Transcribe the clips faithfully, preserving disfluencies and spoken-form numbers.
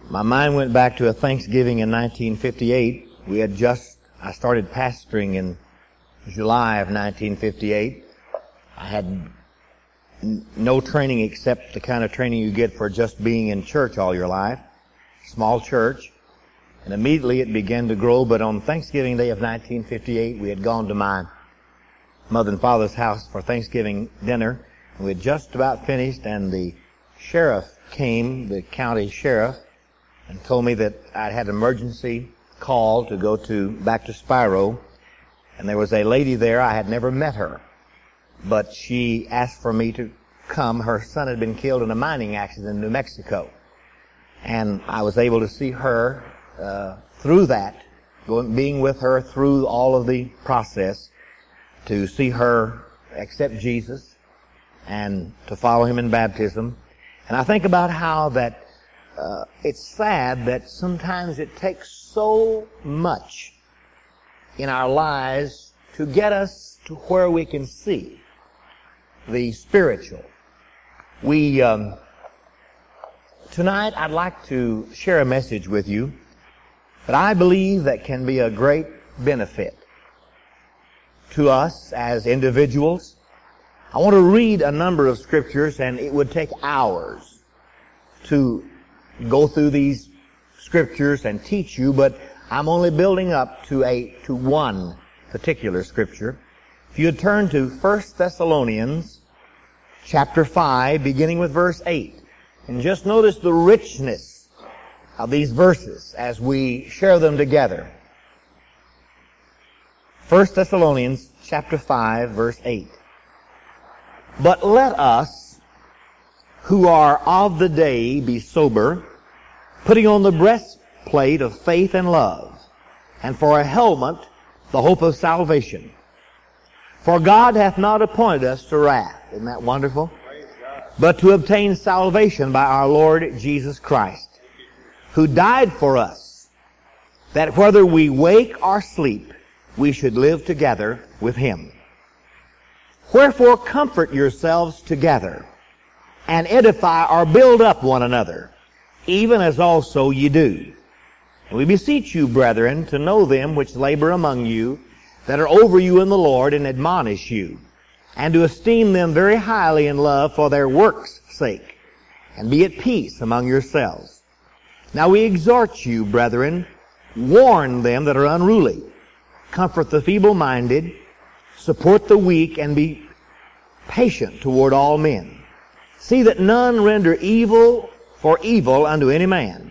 My mind went back to a Thanksgiving in nineteen fifty-eight. We had just, I started pastoring in July of nineteen fifty-eight. I had n- no training except the kind of training you get for just being in church all your life. Small church. And immediately it began to grow, but on Thanksgiving Day of nineteen fifty-eight, we had gone to my mother and father's house for Thanksgiving dinner. And we had just about finished, and the sheriff came, the county sheriff, and told me that I'd had an emergency call to go to back to Spiro, and there was a lady there. I had never met her, but she asked for me to come. Her son had been killed in a mining accident in New Mexico, and I was able to see her uh, through that, going, being with her through all of the process, to see her accept Jesus and to follow Him in baptism. And I think about how that uh, it's sad that sometimes it takes so much in our lives to get us to where we can see the spiritual. We um, tonight I'd like to share a message with you that I believe that can be a great benefit to us as individuals. I want to read a number of scriptures, and it would take hours to go through these scriptures and teach you, but I'm only building up to a to one particular scripture. If you turn to First Thessalonians chapter five, beginning with verse eight, and just notice the richness of these verses as we share them together. First Thessalonians chapter five, verse eight. But let us, who are of the day, be sober, putting on the breastplate of faith and love, and for a helmet, the hope of salvation. For God hath not appointed us to wrath. Isn't that wonderful? But to obtain salvation by our Lord Jesus Christ, who died for us, that whether we wake or sleep, we should live together with Him. Wherefore comfort yourselves together, and edify or build up one another, even as also ye do. And we beseech you, brethren, to know them which labor among you, that are over you in the Lord, and admonish you, and to esteem them very highly in love for their works' sake, and be at peace among yourselves. Now we exhort you, brethren, warn them that are unruly, comfort the feeble-minded, support the weak, and be patient toward all men. See that none render evil for evil unto any man,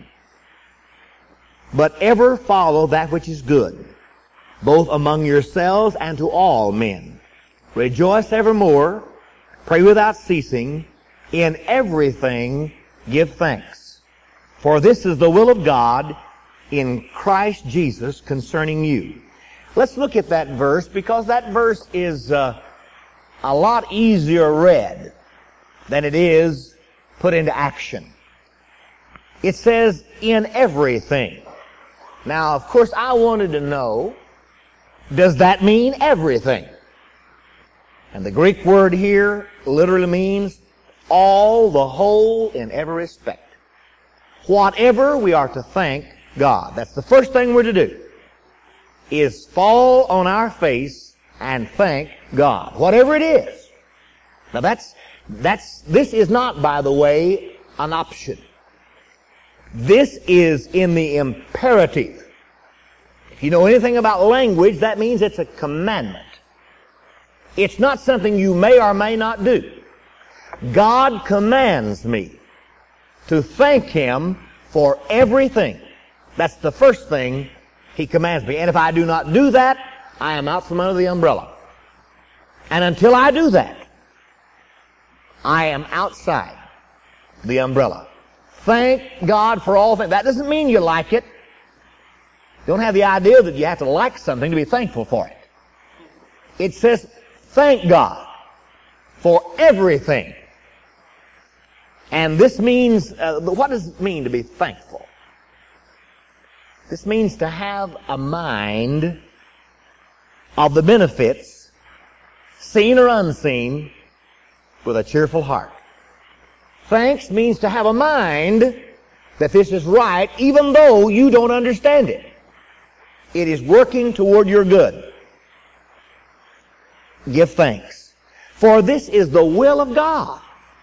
but ever follow that which is good, both among yourselves and to all men. Rejoice evermore, pray without ceasing, in everything give thanks. For this is the will of God in Christ Jesus concerning you. Let's look at that verse, because that verse is uh, a lot easier read than it is put into action. It says, in everything. Now, of course, I wanted to know, does that mean everything? And the Greek word here literally means all, the whole, in every respect. Whatever, we are to thank God. That's the first thing we're to do, is fall on our face and thank God. Whatever it is. Now that's, that's, this is not, by the way, an option. This is in the imperative. If you know anything about language, that means it's a commandment. It's not something you may or may not do. God commands me to thank Him for everything. That's the first thing He commands me. And if I do not do that, I am out from under the umbrella. And until I do that, I am outside the umbrella. Thank God for all things. That doesn't mean you like it. Don't have the idea that you have to like something to be thankful for it. It says, thank God for everything. And this means, uh, what does it mean to be thankful? This means to have a mind of the benefits, seen or unseen, with a cheerful heart. Thanks means to have a mind that this is right, even though you don't understand it. It is working toward your good. Give thanks. For this is the will of God.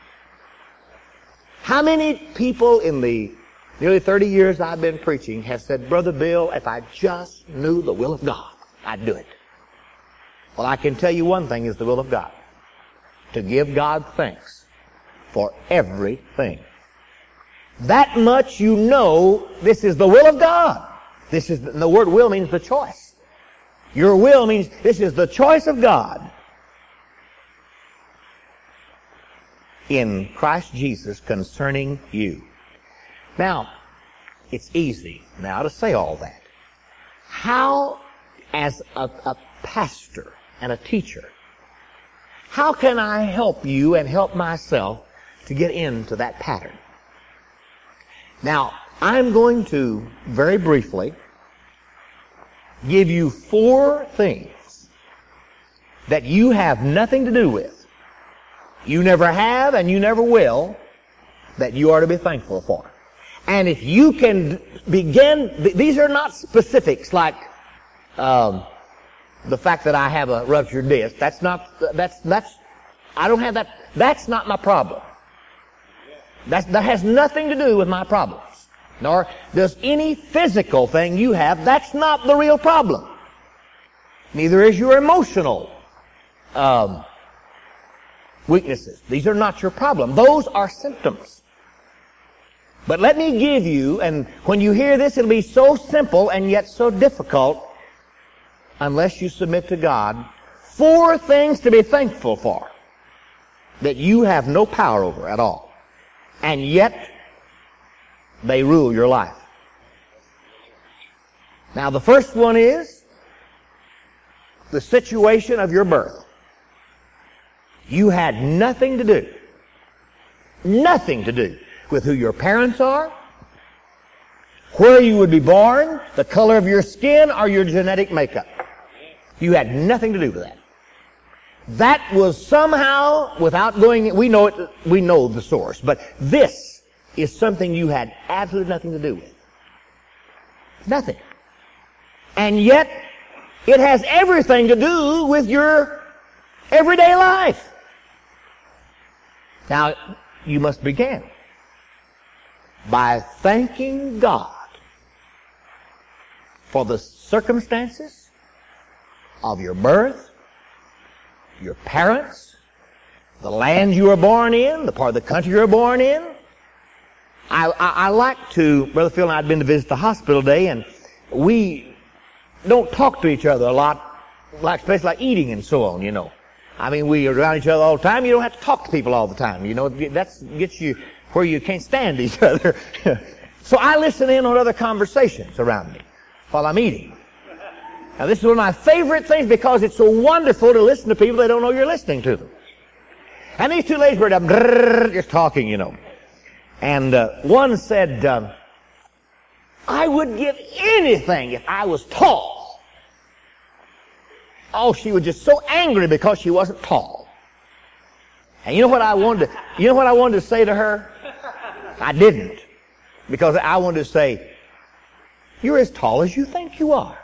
How many people in the nearly thirty years I've been preaching have said, Brother Bill, if I just knew the will of God, I'd do it. Well, I can tell you one thing is the will of God. To give God thanks for everything. That much you know this is the will of God. This is, the word will means the choice. Your will means this is the choice of God in Christ Jesus concerning you. Now, it's easy now to say all that. How, as a, a pastor and a teacher, how can I help you and help myself to get into that pattern? Now, I'm going to, very briefly, give you four things that you have nothing to do with. You never have and you never will, that you are to be thankful for. And if you can begin, these are not specifics like um, the fact that I have a ruptured disc. That's not, that's, that's, I don't have that, that's not my problem. That's, that has nothing to do with my problems. Nor does any physical thing you have, that's not the real problem. Neither is your emotional um, weaknesses. These are not your problem. Those are symptoms. But let me give you, and when you hear this, it'll be so simple and yet so difficult, unless you submit to God, four things to be thankful for that you have no power over at all. And yet, they rule your life. Now, the first one is the situation of your birth. You had nothing to do, nothing to do with who your parents are, where you would be born, the color of your skin, or your genetic makeup. You had nothing to do with that. That was somehow, without going, we know it, we know the source, but this is something you had absolutely nothing to do with. Nothing. And yet, it has everything to do with your everyday life. Now, you must begin by thanking God for the circumstances of your birth, your parents, the land you were born in, the part of the country you were born in. I, I, I like to, Brother Phil and I had been to visit the hospital today, and we don't talk to each other a lot, like especially like eating and so on, you know. I mean, we are around each other all the time. You don't have to talk to people all the time. You know, that gets you where you can't stand each other. So I listen in on other conversations around me while I'm eating. Now, this is one of my favorite things because it's so wonderful to listen to people that don't know you're listening to them. And these two ladies were just talking, you know. And uh, one said, um, I would give anything if I was tall. Oh, she was just so angry because she wasn't tall. And you know what I wanted to, you know what I wanted to say to her? I didn't. Because I wanted to say, you're as tall as you think you are.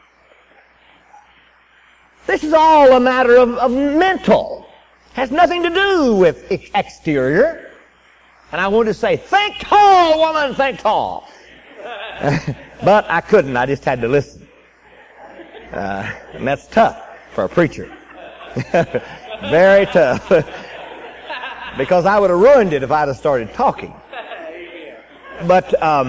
This is all a matter of, of mental. Has nothing to do with exterior. And I wanted to say, think tall, woman, think tall. But I couldn't. I just had to listen. Uh, and that's tough for a preacher. Very tough. Because I would have ruined it if I'd have started talking. But, um,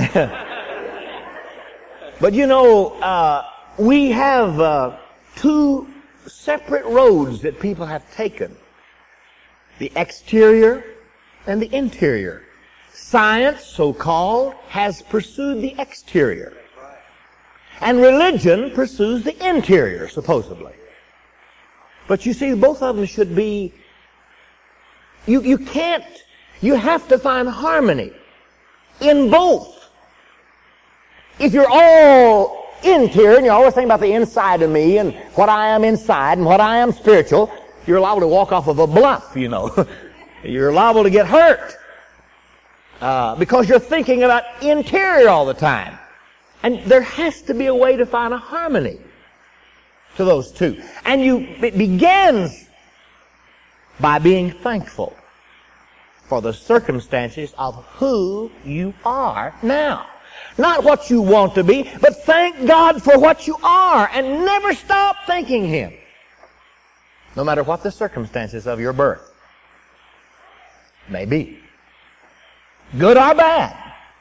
but you know, uh, we have uh, two separate roads that people have taken. The exterior and the interior. Science, so-called, has pursued the exterior. And religion pursues the interior, supposedly. But you see, both of them should be, you, you can't, you have to find harmony in both. If you're all interior and you're always thinking about the inside of me and what I am inside and what I am spiritual, you're liable to walk off of a bluff, you know. You're liable to get hurt. Uh, because you're thinking about interior all the time. And there has to be a way to find a harmony to those two. And you, it begins by being thankful for the circumstances of who you are now. Not what you want to be, but thank God for what you are and never stop thanking Him. No matter what the circumstances of your birth may be. Good or bad.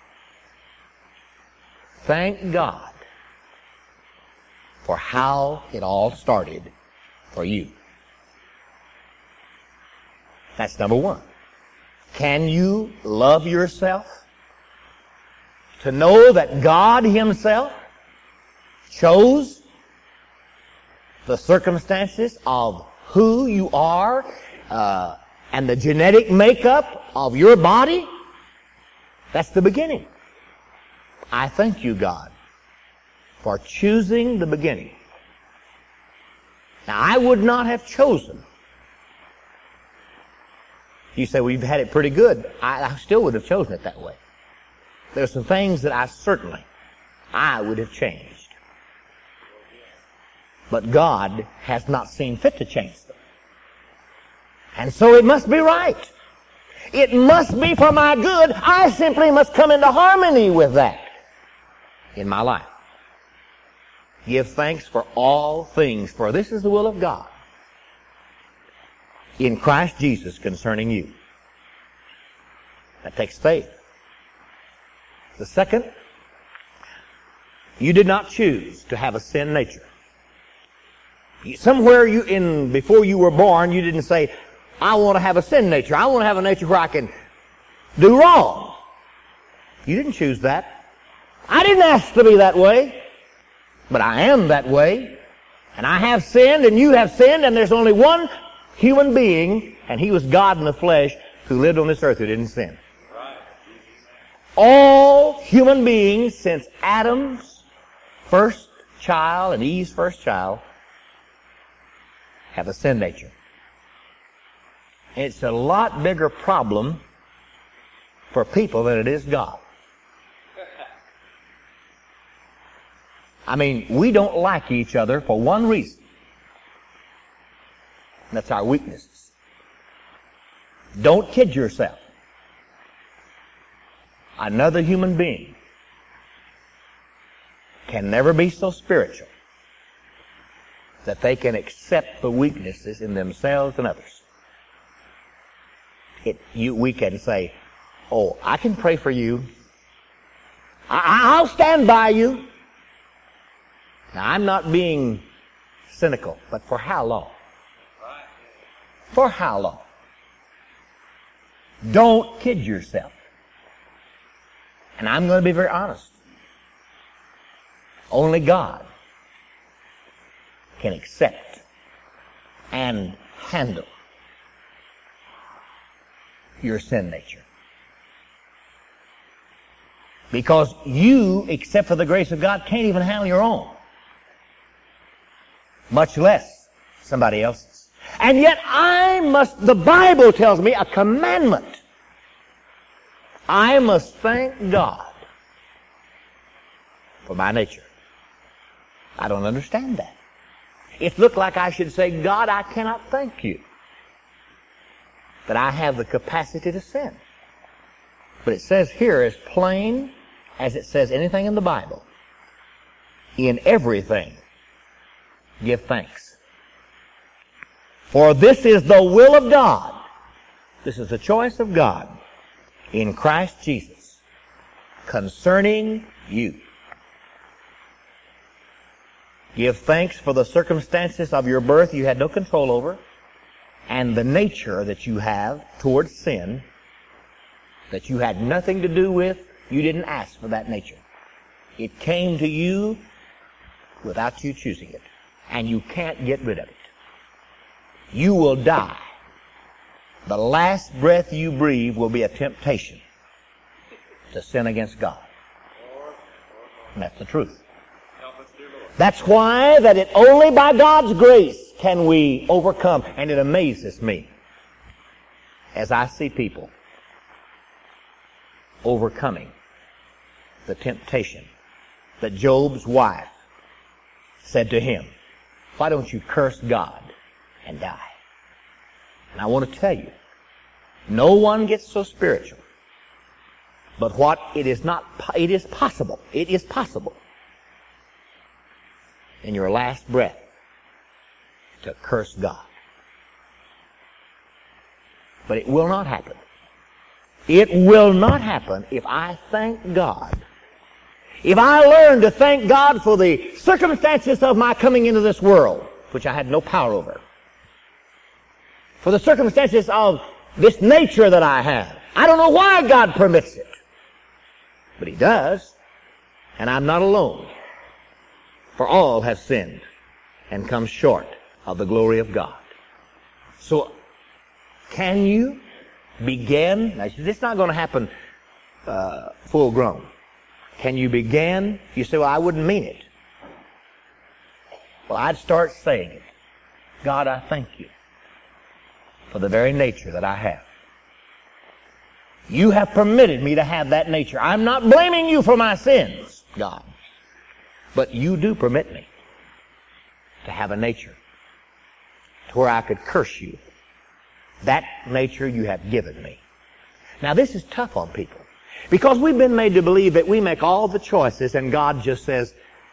Thank God for how it all started for you. That's number one. Can you love yourself to know that God Himself chose the circumstances of who you are uh, and the genetic makeup of your body? That's the beginning. I thank you, God, for choosing the beginning. Now, I would not have chosen. You say, well, you've had it pretty good. I, I still would have chosen it that way. There's some things that I certainly, I would have changed. But God has not seen fit to change them. And so it must be right. It must be for my good. I simply must come into harmony with that in my life. Give thanks for all things, for this is the will of God in Christ Jesus concerning you. That takes faith. The second, you did not choose to have a sin nature. Somewhere you in before you were born, you didn't say, I want to have a sin nature. I want to have a nature where I can do wrong. You didn't choose that. I didn't ask to be that way. But I am that way. And I have sinned and you have sinned, and there's only one human being, and He was God in the flesh, who lived on this earth who didn't sin. All human beings since Adam's first child and Eve's first child have a sin nature. It's a lot bigger problem for people than it is God. I mean, we don't like each other for one reason. And that's our weaknesses. Don't kid yourself. Another human being can never be so spiritual that they can accept the weaknesses in themselves and others. It, you, we can say, oh, I can pray for you. I, I'll stand by you. Now, I'm not being cynical, but for how long? For how long? Don't kid yourself. And I'm going to be very honest. Only God can accept and handle your sin nature. Because you, except for the grace of God, can't even handle your own. Much less somebody else's. And yet I must, the Bible tells me, a commandment. I must thank God for my nature. I don't understand that. It looked like I should say, God, I cannot thank you that I have the capacity to sin. But it says here, as plain as it says anything in the Bible, in everything, give thanks. For this is the will of God. This is the choice of God in Christ Jesus concerning you. Give thanks for the circumstances of your birth you had no control over, and the nature that you have towards sin that you had nothing to do with. You didn't ask for that nature. It came to you without you choosing it, and you can't get rid of it. You will die. The last breath you breathe will be a temptation to sin against God. And that's the truth. That's why that it only by God's grace can we overcome. And it amazes me as I see people overcoming the temptation that Job's wife said to him, why don't you curse God and die? And I want to tell you, no one gets so spiritual, but what it is not, it is possible, it is possible in your last breath to curse God. But it will not happen. It will not happen if I thank God. If I learn to thank God for the circumstances of my coming into this world, which I had no power over, for the circumstances of this nature that I have. I don't know why God permits it, but He does, and I'm not alone. For all have sinned and come short of the glory of God. So, can you begin? Now, this is not going to happen uh, full grown. Can you begin? You say, well, I wouldn't mean it. Well, I'd start saying it. God, I thank you for the very nature that I have. You have permitted me to have that nature. I'm not blaming you for my sins, God. But you do permit me to have a nature to where I could curse you. That nature you have given me. Now, this is tough on people, because we've been made to believe that we make all the choices and God just says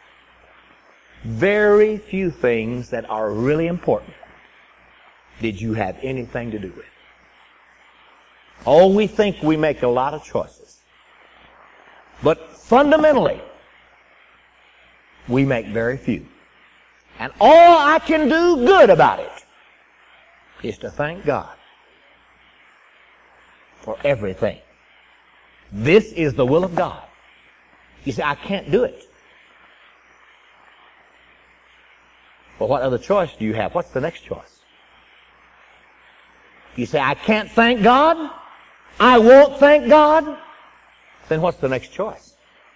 very few things that are really important did you have anything to do with. Oh, we think we make a lot of choices. But fundamentally, we make very few. And all I can do good about it is to thank God for everything. This is the will of God. You say, I can't do it. Well, what other choice do you have? What's the next choice? You say, I can't thank God? I won't thank God? Then what's the next choice?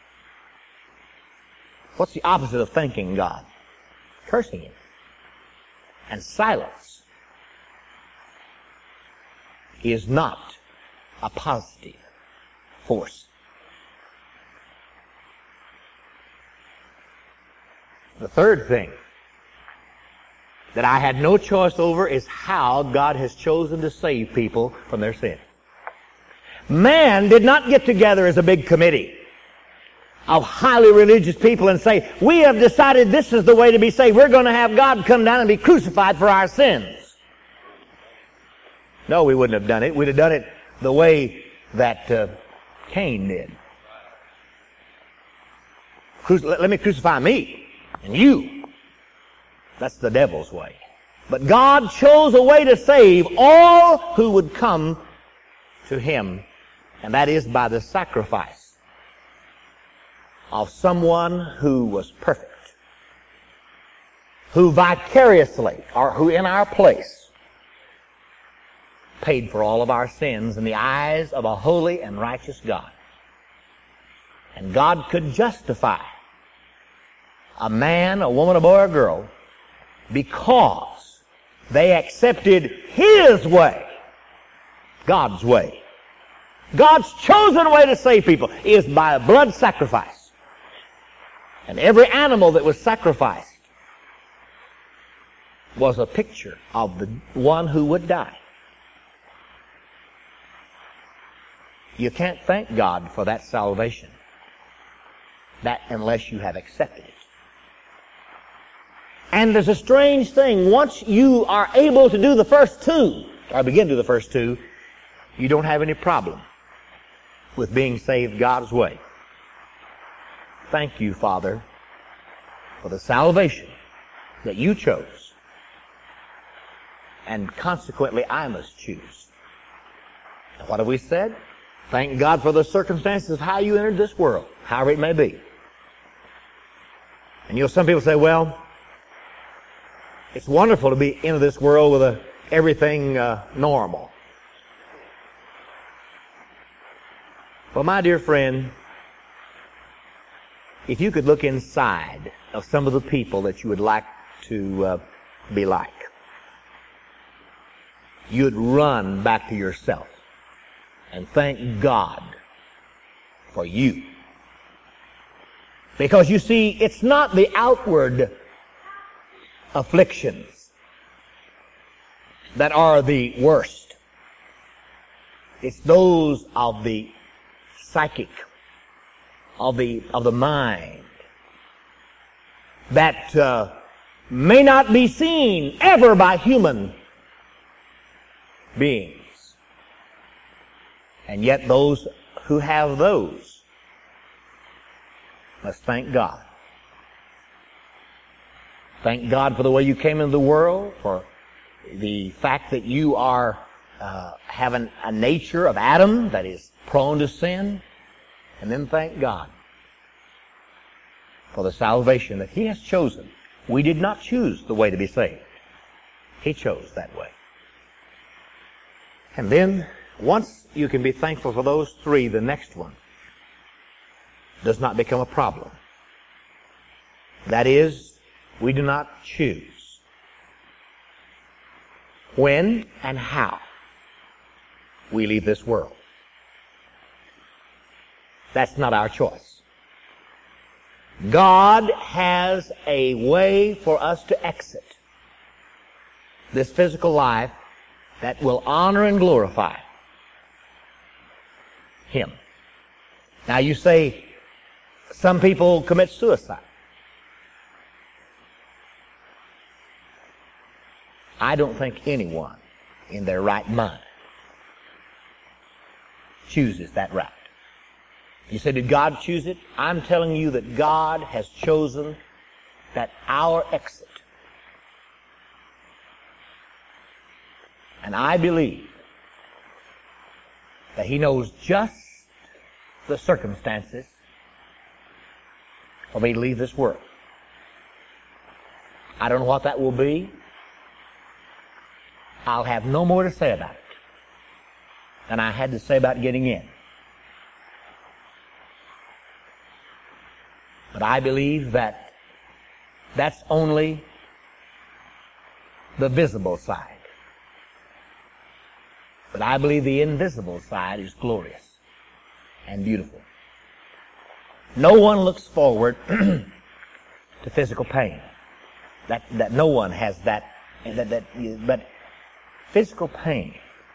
What's the opposite of thanking God? Cursing Him. And silence is not a positive force. The third thing that I had no choice over is how God has chosen to save people from their sin. Man did not get together as a big committee of highly religious people and say, we have decided this is the way to be saved. We're going to have God come down and be crucified for our sins. No, we wouldn't have done it. We'd have done it the way that uh, Cain did. Cru- let me crucify me and you. That's the devil's way. But God chose a way to save all who would come to Him, and that is by the sacrifice of someone who was perfect, who vicariously, or who in our place, paid for all of our sins in the eyes of a holy and righteous God. And God could justify a man, a woman, a boy, or a girl because they accepted His way, God's way. God's chosen way to save people is by a blood sacrifice. And every animal that was sacrificed was a picture of the one who would die. You can't thank God for that salvation, that unless you have accepted it. And there's a strange thing. Once you are able to do the first two, or begin to do the first two, you don't have any problem with being saved God's way. Thank you, Father, for the salvation that you chose. And consequently, I must choose. And what have we said? Thank God for the circumstances of how you entered this world, however it may be. And you know, some people say, well, it's wonderful to be into this world with a, everything uh, normal. Well, my dear friend, if you could look inside of some of the people that you would like to uh, be like, you'd run back to yourself and thank God for you. Because you see, it's not the outward afflictions that are the worst. It's those of the psychic, of the of the mind, that uh, may not be seen ever by human beings. And yet those who have those must thank God. Thank God for the way you came into the world, for the fact that you are uh, having a nature of Adam that is prone to sin. And then thank God for the salvation that He has chosen. We did not choose the way to be saved. He chose that way. And then, once you can be thankful for those three, the next one does not become a problem. That is, we do not choose when and how we leave this world. That's not our choice. God has a way for us to exit this physical life that will honor and glorify Him. Now you say, some people commit suicide. I don't think anyone in their right mind chooses that route. You say, did God choose it? I'm telling you that God has chosen that our exit. And I believe that He knows just the circumstances for me to leave this world. I don't know what that will be. I'll have no more to say about it than I had to say about getting in. But I believe that that's only the visible side. But I believe the invisible side is glorious and beautiful. No one looks forward to physical pain. That that no one has that. That that. But physical pain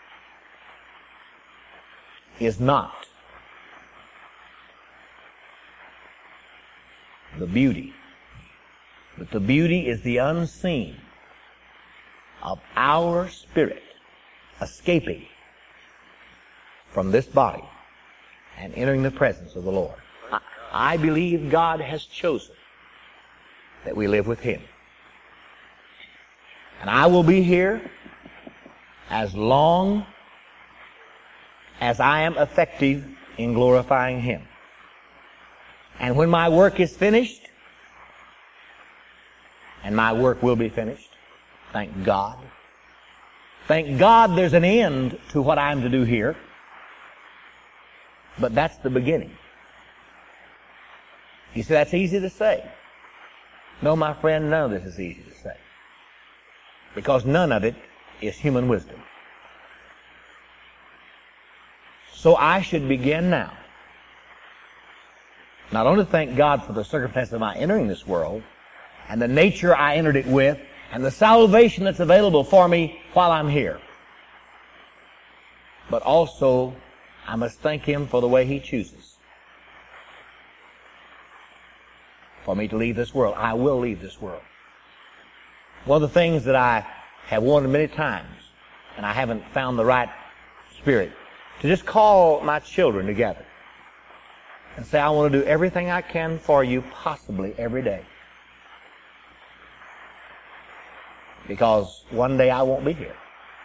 is not the beauty, but the beauty is the unseen of our spirit escaping from this body and entering the presence of the Lord. I, I believe God has chosen that we live with Him. And I will be here as long as I am effective in glorifying Him. And when my work is finished, and my work will be finished, thank God. Thank God there's an end to what I'm to do here. But that's the beginning. You say that's easy to say. No, my friend, none of this is easy to say. Because none of it is human wisdom. So I should begin now. Not only to thank God for the circumstance of my entering this world, and the nature I entered it with, and the salvation that's available for me while I'm here, but also I must thank Him for the way He chooses for me to leave this world. I will leave this world. One of the things that I have wanted many times, and I haven't found the right spirit, to just call my children together and say, I want to do everything I can for you possibly every day. Because one day I won't be here.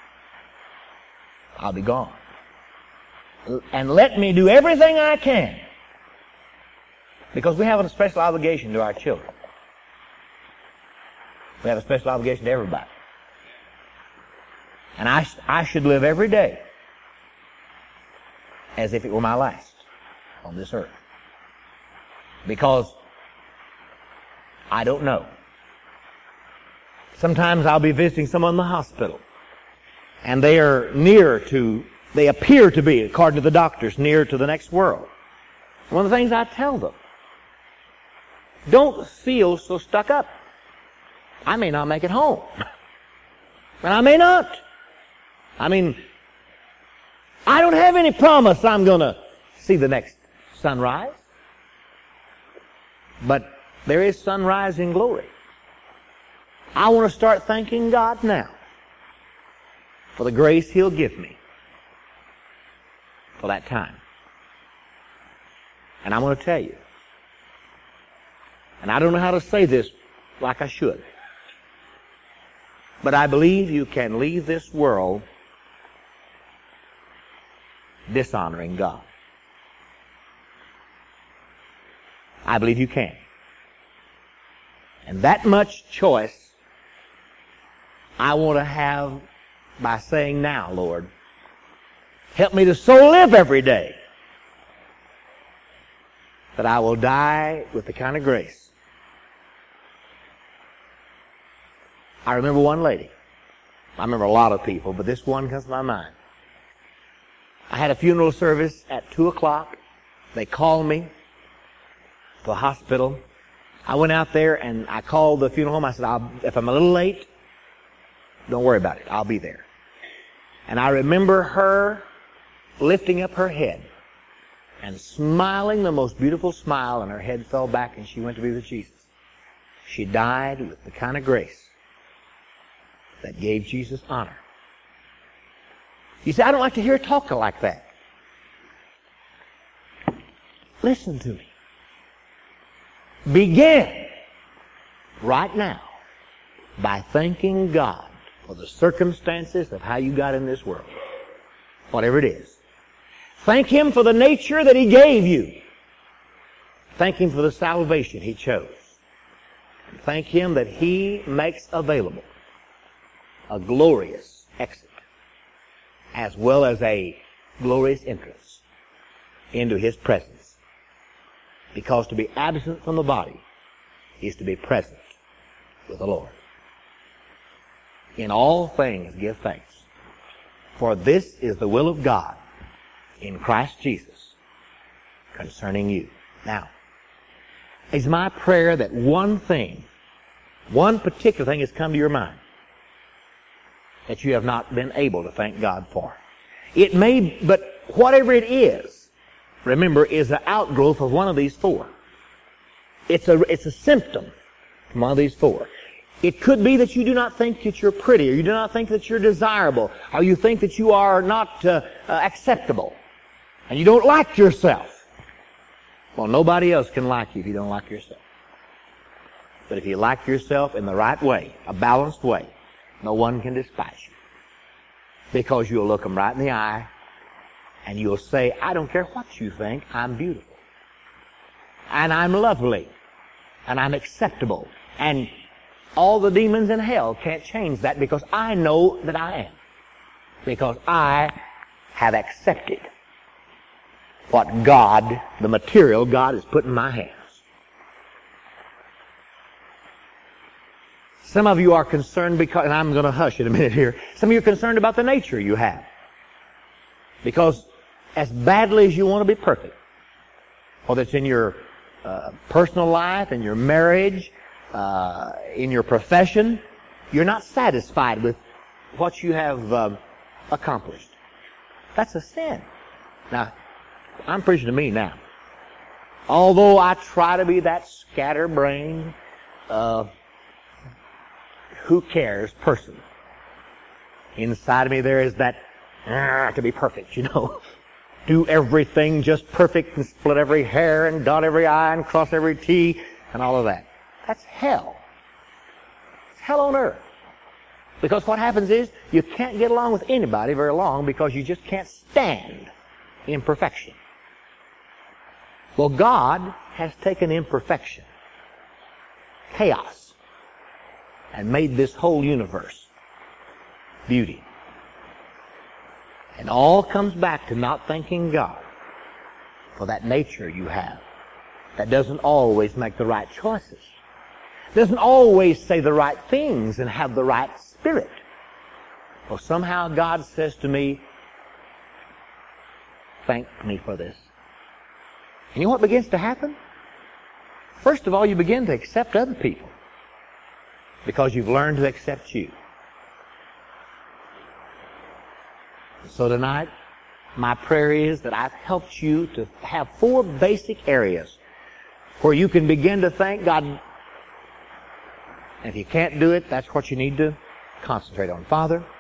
I'll be gone. And let me do everything I can. Because we have a special obligation to our children. We have a special obligation to everybody. And I, I should live every day as if it were my last on this earth. Because I don't know. Sometimes I'll be visiting someone in the hospital, and they are near to, they appear to be, according to the doctors, near to the next world. One of the things I tell them, don't feel so stuck up. I may not make it home. And I may not. I mean, I don't have any promise I'm going to see the next sunrise. But there is sunrise in glory. I want to start thanking God now for the grace He'll give me for that time. And I'm going to tell you, and I don't know how to say this like I should, but I believe you can leave this world dishonoring God. I believe you can. And that much choice I want to have by saying now, Lord, help me to so live every day that I will die with the kind of grace. I remember one lady. I remember a lot of people, but this one comes to my mind. I had a funeral service at two o'clock. They called me to the hospital. I went out there and I called the funeral home. I said, I'll, if I'm a little late, don't worry about it. I'll be there. And I remember her lifting up her head and smiling the most beautiful smile, and her head fell back and she went to be with Jesus. She died with the kind of grace that gave Jesus honor. You say, I don't like to hear talk like that. Listen to me. Begin right now by thanking God for the circumstances of how you got in this world. Whatever it is. Thank Him for the nature that He gave you. Thank Him for the salvation He chose. Thank Him that He makes available a glorious exit as well as a glorious entrance into His presence. Because to be absent from the body is to be present with the Lord. In all things give thanks, for this is the will of God in Christ Jesus concerning you. Now, it's my prayer that one thing, one particular thing has come to your mind that you have not been able to thank God for. It may, but whatever it is, remember, is an outgrowth of one of these four. It's a, it's a symptom from one of these four. It could be that you do not think that you're pretty, or you do not think that you're desirable, or you think that you are not uh, uh, acceptable, and you don't like yourself. Well, nobody else can like you if you don't like yourself. But if you like yourself in the right way, a balanced way, no one can despise you. Because you'll look them right in the eye, and you'll say, I don't care what you think, I'm beautiful. And I'm lovely. And I'm acceptable. And all the demons in hell can't change that, because I know that I am. Because I have accepted what God, the material God has put in my hands. Some of you are concerned because, and I'm going to hush in a minute here, some of you are concerned about the nature you have. Because as badly as you want to be perfect, whether it's in your uh, personal life, in your marriage, uh, in your profession, you're not satisfied with what you have uh, accomplished. That's a sin. Now, I'm preaching to me now. Although I try to be that scatterbrained, uh, who cares person, inside of me there is that, ah, to be perfect, you know. Do everything just perfect and split every hair and dot every I and cross every T and all of that. That's hell. It's hell on earth. Because what happens is you can't get along with anybody very long because you just can't stand imperfection. Well, God has taken imperfection, chaos, and made this whole universe beauty. And all comes back to not thanking God for that nature you have that doesn't always make the right choices, doesn't always say the right things and have the right spirit. Well, somehow God says to me, thank me for this. And you know what begins to happen? First of all, you begin to accept other people because you've learned to accept you. So tonight, my prayer is that I've helped you to have four basic areas where you can begin to thank God. And if you can't do it, that's what you need to concentrate on. Father,